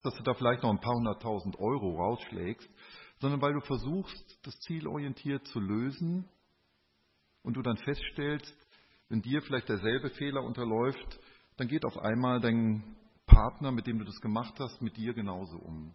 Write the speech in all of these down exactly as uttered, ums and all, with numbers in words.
dass du da vielleicht noch ein paar hunderttausend Euro rausschlägst, sondern weil du versuchst, das zielorientiert zu lösen und du dann feststellst, wenn dir vielleicht derselbe Fehler unterläuft, dann geht auf einmal dein Partner, mit dem du das gemacht hast, mit dir genauso um.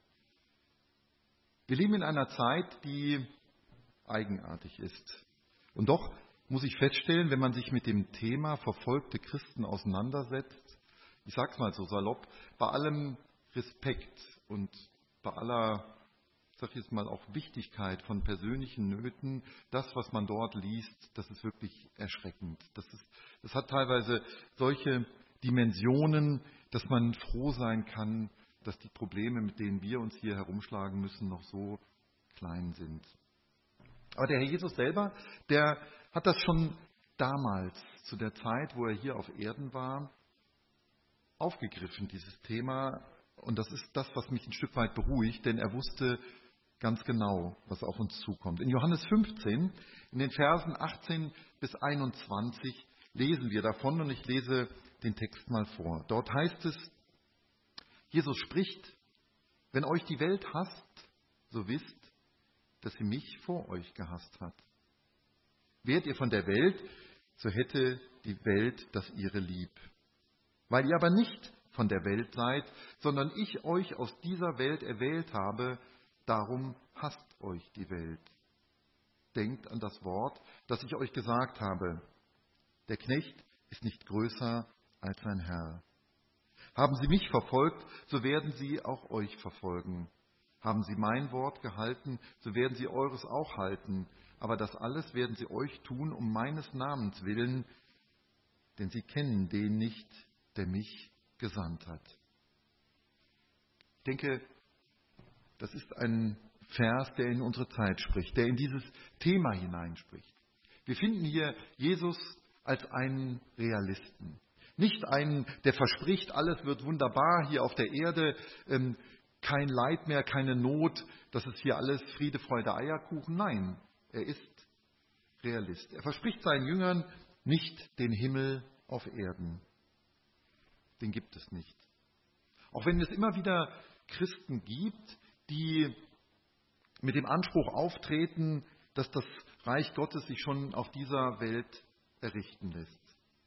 Wir leben in einer Zeit, die eigenartig ist. Und doch muss ich feststellen, wenn man sich mit dem Thema verfolgte Christen auseinandersetzt, ich sag's mal so salopp, bei allem Respekt und bei aller, sag ich jetzt mal, auch Wichtigkeit von persönlichen Nöten, das, was man dort liest, das ist wirklich erschreckend. Das ist, das hat teilweise solche Dimensionen, dass man froh sein kann, dass die Probleme, mit denen wir uns hier herumschlagen müssen, noch so klein sind. Aber der Herr Jesus selber, der hat das schon damals, zu der Zeit, wo er hier auf Erden war, aufgegriffen, dieses Thema. Und das ist das, was mich ein Stück weit beruhigt, denn er wusste ganz genau, was auf uns zukommt. In Johannes fünfzehn, in den Versen achtzehn bis einundzwanzig, lesen wir davon und ich lese den Text mal vor. Dort heißt es, Jesus spricht, wenn euch die Welt hasst, so wisst, dass sie mich vor euch gehasst hat. Wärt ihr von der Welt, so hätte die Welt das ihre lieb. Weil ihr aber nicht von der Welt seid, sondern ich euch aus dieser Welt erwählt habe, darum hasst euch die Welt. Denkt an das Wort, das ich euch gesagt habe. Der Knecht ist nicht größer als sein Herr. Haben sie mich verfolgt, so werden sie auch euch verfolgen. Haben sie mein Wort gehalten, so werden sie eures auch halten. Aber das alles werden sie euch tun, um meines Namens willen, denn sie kennen den nicht, der mich gesandt hat. Ich denke, das ist ein Vers, der in unsere Zeit spricht, der in dieses Thema hineinspricht. Wir finden hier Jesus als einen Realisten. Nicht einen, der verspricht, alles wird wunderbar hier auf der Erde, ähm, kein Leid mehr, keine Not, das ist hier alles Friede, Freude, Eierkuchen. Nein, er ist Realist. Er verspricht seinen Jüngern nicht den Himmel auf Erden. Den gibt es nicht. Auch wenn es immer wieder Christen gibt, die mit dem Anspruch auftreten, dass das Reich Gottes sich schon auf dieser Welt errichten lässt.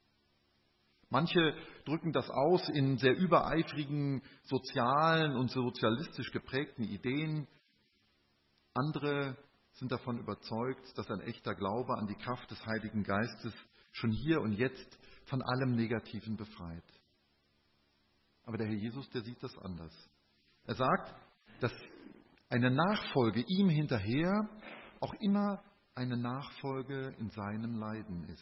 Manche drücken das aus in sehr übereifrigen sozialen und sozialistisch geprägten Ideen. Andere sind davon überzeugt, dass ein echter Glaube an die Kraft des Heiligen Geistes schon hier und jetzt von allem Negativen befreit. Aber der Herr Jesus, der sieht das anders. Er sagt, dass eine Nachfolge ihm hinterher auch immer eine Nachfolge in seinem Leiden ist.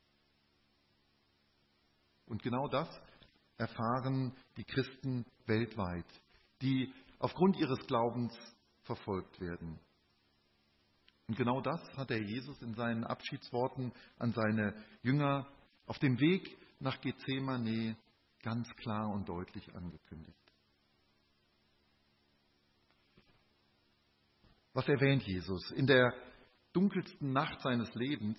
Und genau das erfahren die Christen weltweit, die aufgrund ihres Glaubens verfolgt werden. Und genau das hat der Jesus in seinen Abschiedsworten an seine Jünger auf dem Weg nach Gethsemane ganz klar und deutlich angekündigt. Was erwähnt Jesus? In der dunkelsten Nacht seines Lebens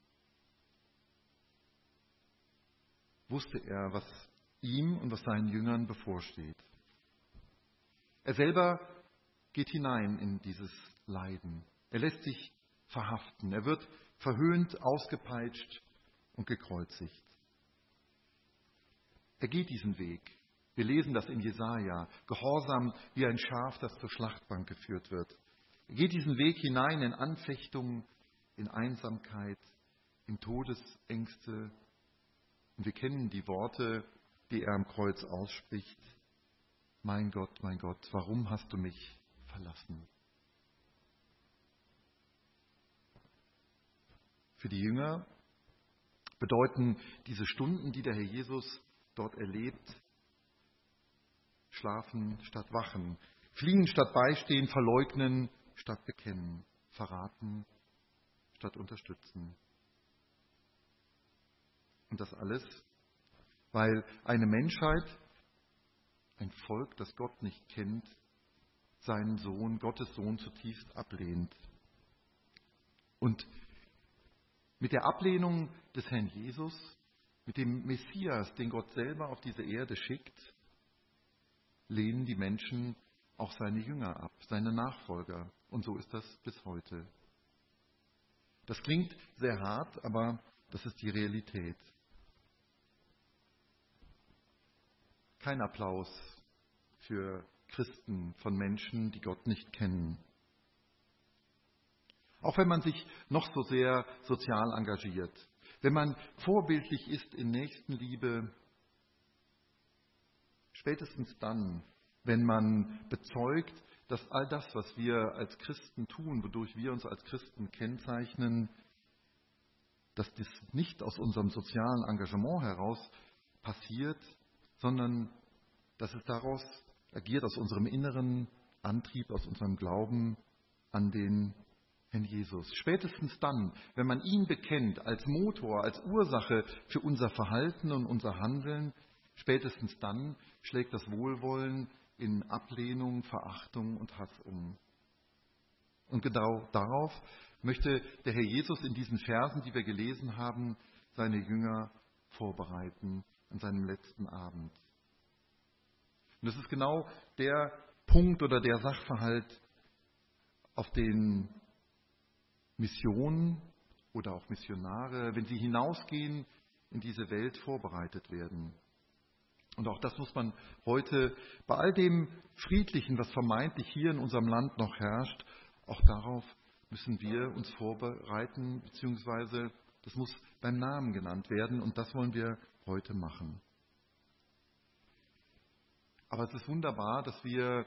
wusste er, was ihm und was seinen Jüngern bevorsteht. Er selber geht hinein in dieses Leiden. Er lässt sich verhaften. Er wird verhöhnt, ausgepeitscht und gekreuzigt. Er geht diesen Weg. Wir lesen das in Jesaja. Gehorsam wie ein Schaf, das zur Schlachtbank geführt wird. Er geht diesen Weg hinein in Anfechtung, in Einsamkeit, in Todesängste. Und wir kennen die Worte, die er am Kreuz ausspricht. Mein Gott, mein Gott, warum hast du mich verlassen? Für die Jünger bedeuten diese Stunden, die der Herr Jesus dort erlebt, schlafen statt wachen, fliehen statt beistehen, verleugnen statt bekennen, verraten statt unterstützen. Und das alles, weil eine Menschheit, ein Volk, das Gott nicht kennt, seinen Sohn, Gottes Sohn zutiefst ablehnt. Und mit der Ablehnung des Herrn Jesus, mit dem Messias, den Gott selber auf diese Erde schickt, lehnen die Menschen auch seine Jünger ab, seine Nachfolger. Und so ist das bis heute. Das klingt sehr hart, aber das ist die Realität. Kein Applaus für Christen von Menschen, die Gott nicht kennen. Auch wenn man sich noch so sehr sozial engagiert, wenn man vorbildlich ist in Nächstenliebe, spätestens dann, wenn man bezeugt, dass all das, was wir als Christen tun, wodurch wir uns als Christen kennzeichnen, dass das nicht aus unserem sozialen Engagement heraus passiert, sondern dass es daraus agiert, aus unserem inneren Antrieb, aus unserem Glauben an den Herrn Jesus. Spätestens dann, wenn man ihn bekennt als Motor, als Ursache für unser Verhalten und unser Handeln, spätestens dann schlägt das Wohlwollen in Ablehnung, Verachtung und Hass um. Und genau darauf möchte der Herr Jesus in diesen Versen, die wir gelesen haben, seine Jünger vorbereiten an seinem letzten Abend. Und das ist genau der Punkt oder der Sachverhalt, auf den Missionen oder auch Missionare, wenn sie hinausgehen, in diese Welt vorbereitet werden. Und auch das muss man heute bei all dem Friedlichen, was vermeintlich hier in unserem Land noch herrscht, auch darauf müssen wir uns vorbereiten, beziehungsweise das muss beim Namen genannt werden und das wollen wir heute machen. Aber es ist wunderbar, dass wir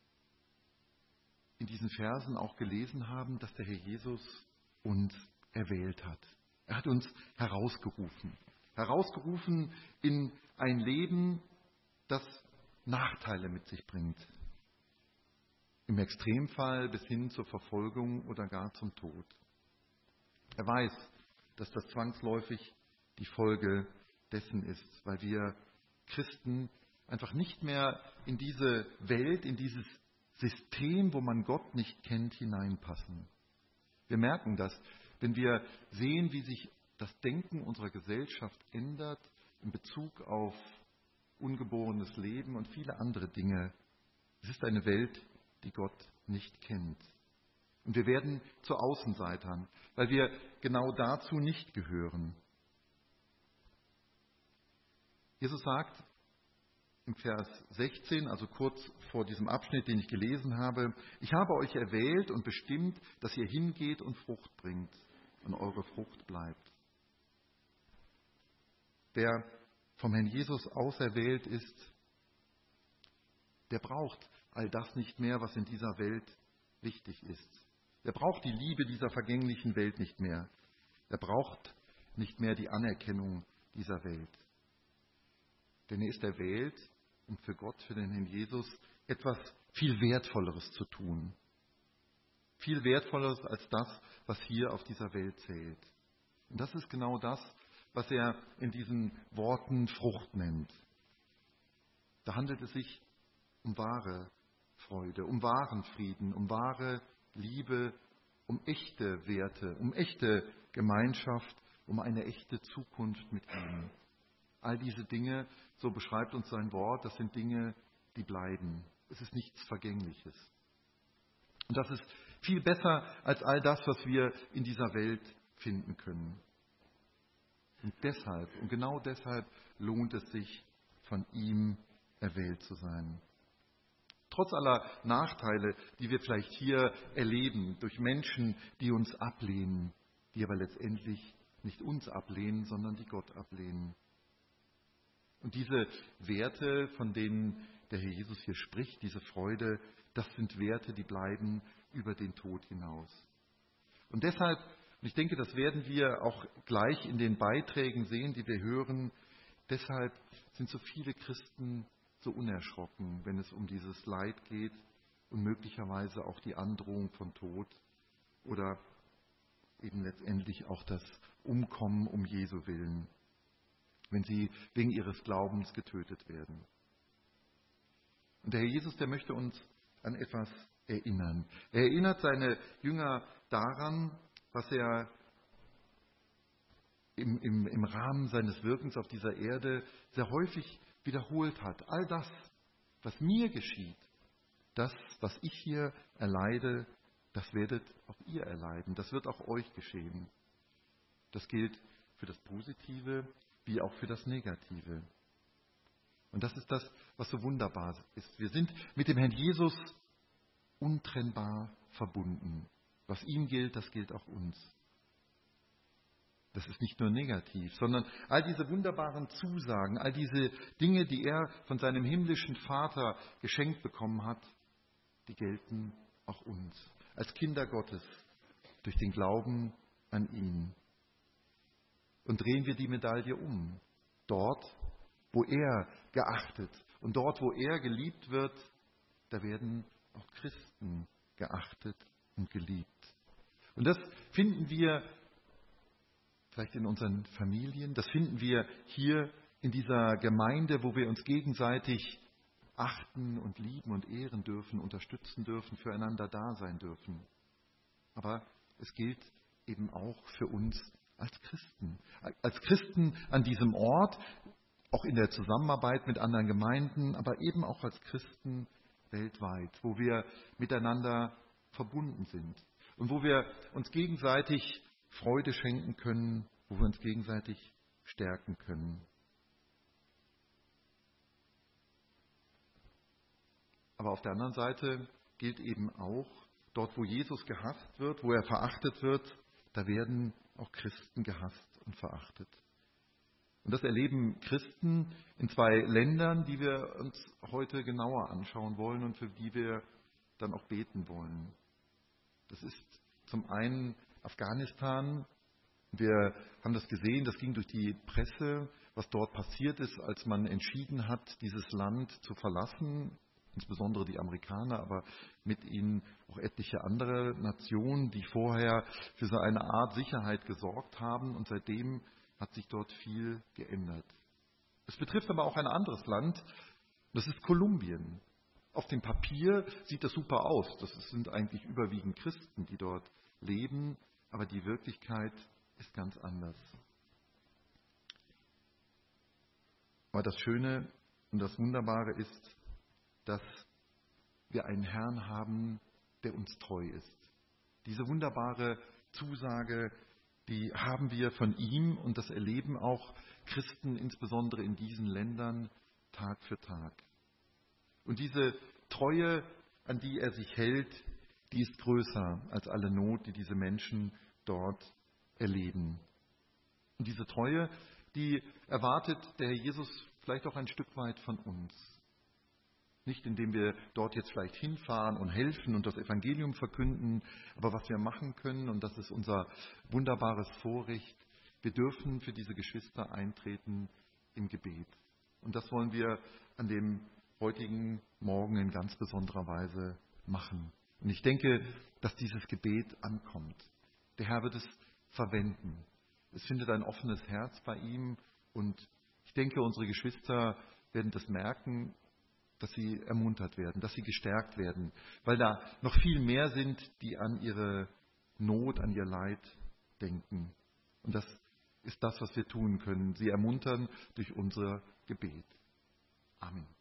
in diesen Versen auch gelesen haben, dass der Herr Jesus uns erwählt hat. Er hat uns herausgerufen. Herausgerufen in ein Leben, das Nachteile mit sich bringt. Im Extremfall bis hin zur Verfolgung oder gar zum Tod. Er weiß, dass das zwangsläufig die Folge dessen ist, weil wir Christen einfach nicht mehr in diese Welt, in dieses System, wo man Gott nicht kennt, hineinpassen. Wir merken das, wenn wir sehen, wie sich das Denken unserer Gesellschaft ändert in Bezug auf ungeborenes Leben und viele andere Dinge. Es ist eine Welt, die Gott nicht kennt. Und wir werden zu Außenseitern, weil wir genau dazu nicht gehören. Jesus sagt im Vers sechzehn, also kurz vor diesem Abschnitt, den ich gelesen habe, ich habe euch erwählt und bestimmt, dass ihr hingeht und Frucht bringt und eure Frucht bleibt. Wer vom Herrn Jesus auserwählt ist, der braucht all das nicht mehr, was in dieser Welt wichtig ist. Der braucht die Liebe dieser vergänglichen Welt nicht mehr. Er braucht nicht mehr die Anerkennung dieser Welt. Denn er ist erwählt, um für Gott, für den Herrn Jesus, etwas viel Wertvolleres zu tun. Viel Wertvolleres als das, was hier auf dieser Welt zählt. Und das ist genau das, was er in diesen Worten Frucht nennt. Da handelt es sich um wahre Freude, um wahren Frieden, um wahre Liebe, um echte Werte, um echte Gemeinschaft, um eine echte Zukunft mit ihm. All diese Dinge, so beschreibt uns sein Wort, das sind Dinge, die bleiben. Es ist nichts Vergängliches. Und das ist viel besser als all das, was wir in dieser Welt finden können. Und deshalb, und genau deshalb lohnt es sich, von ihm erwählt zu sein. Trotz aller Nachteile, die wir vielleicht hier erleben, durch Menschen, die uns ablehnen, die aber letztendlich nicht uns ablehnen, sondern die Gott ablehnen. Und diese Werte, von denen der Herr Jesus hier spricht, diese Freude, das sind Werte, die bleiben über den Tod hinaus. Und deshalb, und ich denke, das werden wir auch gleich in den Beiträgen sehen, die wir hören, deshalb sind so viele Christen so unerschrocken, wenn es um dieses Leid geht und möglicherweise auch die Androhung von Tod oder eben letztendlich auch das Umkommen um Jesu willen, wenn sie wegen ihres Glaubens getötet werden. Und der Herr Jesus, der möchte uns an etwas erinnern. Er erinnert seine Jünger daran, was er im, im, im Rahmen seines Wirkens auf dieser Erde sehr häufig wiederholt hat. All das, was mir geschieht, das, was ich hier erleide, das werdet auch ihr erleiden. Das wird auch euch geschehen. Das gilt für das Positive wie auch für das Negative. Und das ist das, was so wunderbar ist. Wir sind mit dem Herrn Jesus untrennbar verbunden. Was ihm gilt, das gilt auch uns. Das ist nicht nur negativ, sondern all diese wunderbaren Zusagen, all diese Dinge, die er von seinem himmlischen Vater geschenkt bekommen hat, die gelten auch uns als Kinder Gottes durch den Glauben an ihn. Und drehen wir die Medaille um. Dort, wo er geachtet und dort, wo er geliebt wird, da werden auch Christen geachtet und geliebt. Und das finden wir vielleicht in unseren Familien, das finden wir hier in dieser Gemeinde, wo wir uns gegenseitig achten und lieben und ehren dürfen, unterstützen dürfen, füreinander da sein dürfen. Aber es gilt eben auch für uns als Christen. Als Christen an diesem Ort, auch in der Zusammenarbeit mit anderen Gemeinden, aber eben auch als Christen weltweit, wo wir miteinander verbunden sind und wo wir uns gegenseitig Freude schenken können, wo wir uns gegenseitig stärken können. Aber auf der anderen Seite gilt eben auch, dort wo Jesus gehasst wird, wo er verachtet wird, da werden auch Christen gehasst und verachtet. Und das erleben Christen in zwei Ländern, die wir uns heute genauer anschauen wollen und für die wir dann auch beten wollen. Das ist zum einen Afghanistan. Wir haben das gesehen, das ging durch die Presse, was dort passiert ist, als man entschieden hat, dieses Land zu verlassen, insbesondere die Amerikaner, aber mit ihnen auch etliche andere Nationen, die vorher für so eine Art Sicherheit gesorgt haben. Und seitdem hat sich dort viel geändert. Es betrifft aber auch ein anderes Land, das ist Kolumbien. Auf dem Papier sieht das super aus. Das sind eigentlich überwiegend Christen, die dort leben, aber die Wirklichkeit ist ganz anders. Aber das Schöne und das Wunderbare ist, dass wir einen Herrn haben, der uns treu ist. Diese wunderbare Zusage, die haben wir von ihm und das erleben auch Christen, insbesondere in diesen Ländern, Tag für Tag. Und diese Treue, an die er sich hält, die ist größer als alle Not, die diese Menschen dort erleben. Und diese Treue, die erwartet der Herr Jesus vielleicht auch ein Stück weit von uns. Nicht indem wir dort jetzt vielleicht hinfahren und helfen und das Evangelium verkünden, aber was wir machen können, und das ist unser wunderbares Vorrecht, wir dürfen für diese Geschwister eintreten im Gebet. Und das wollen wir an dem heutigen Morgen in ganz besonderer Weise machen. Und ich denke, dass dieses Gebet ankommt. Der Herr wird es verwenden. Es findet ein offenes Herz bei ihm und ich denke, unsere Geschwister werden das merken, dass sie ermuntert werden, dass sie gestärkt werden, weil da noch viel mehr sind, die an ihre Not, an ihr Leid denken. Und das ist das, was wir tun können, sie ermuntern durch unser Gebet. Amen.